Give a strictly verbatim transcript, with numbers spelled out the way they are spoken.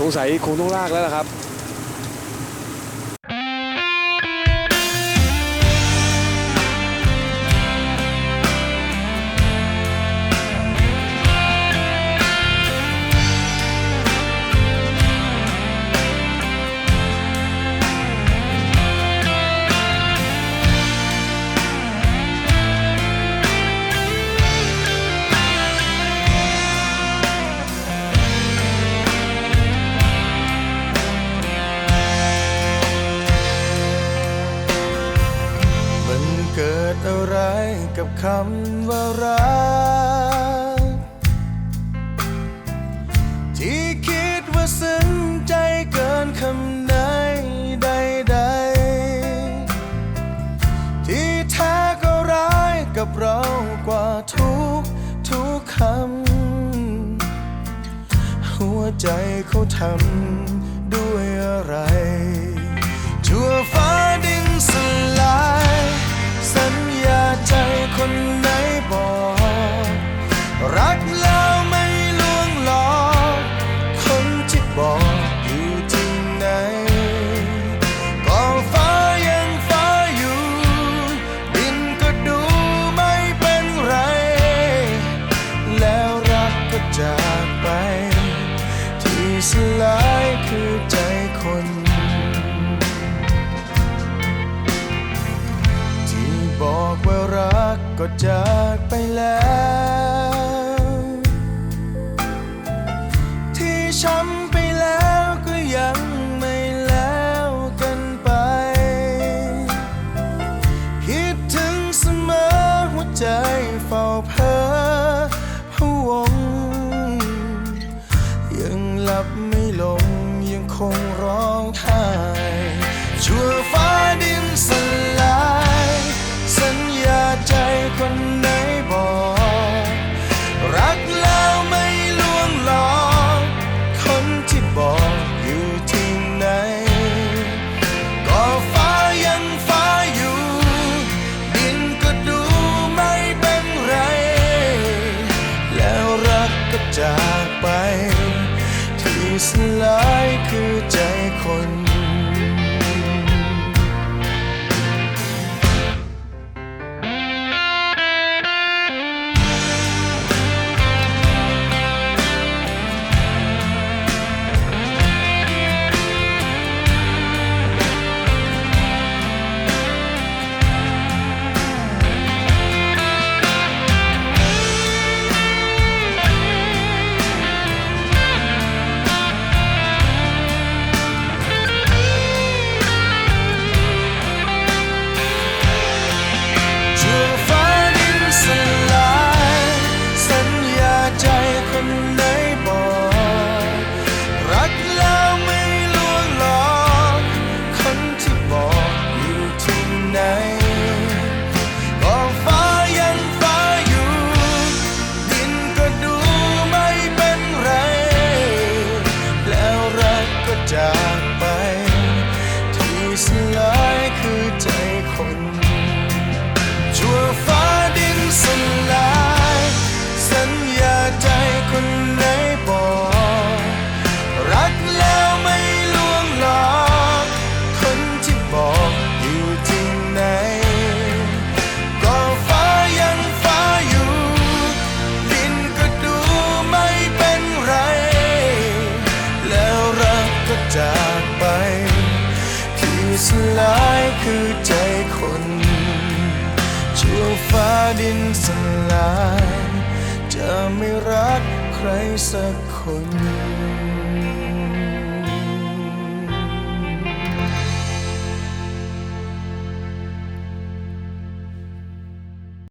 สงสัยคงต้องลากแล้วล่ะครับเกิดอะไรกับคำว่ารักที่คิดว่าซึ้งใจเกินคำไหนใดๆที่แท้ก็ร้ายกับเรากว่าทุกทุกคำหัวใจเขาทำด้วยอะไรชั่วฟ้าดินสลายสัญญาใจคนไหนบอกรักแล้วไม่ลวงหลอกคนที่บอกอยู่ที่ไหนก็ฟ้ายังฟ้าอยู่ดินก็ดูไม่เป็นไรแล้วรักก็จากไปที่สลายคือใจคนบอกว่ารักก็จากไปแล้วที่ช้ำไปแล้วก็ยังไม่แล้วกันไปคิดถึงเสมอหัวใจเฝ้าเพ้อพะวงยังหลับไม่ลงยังคงร้องไห้ชั่วฟ้าดินสลายสัญญาใจคนไหนบอกรักแล้วไม่ลวงหลอกคนที่บอกอยู่ที่ไหนก็ฟ้ายังฟ้าอยู่ดินก็ดูไม่เป็นไรแล้วรักก็จากไปที่สลายคือใจคนจากไปที่สลายคือใจคนชั่วฟ้าดินสลายสัญญาใจคนไหนบอกรักแล้วไม่ลวงหลอกคนที่บอกอยู่ที่ไหนก็ฟ้ายังฟ้าอยู่ดินก็ดูไม่เป็นไรแล้วรักก็จากไปที่สลายคือใจคนชั่วฟ้าดินสลายจะไม่รักใครสักคน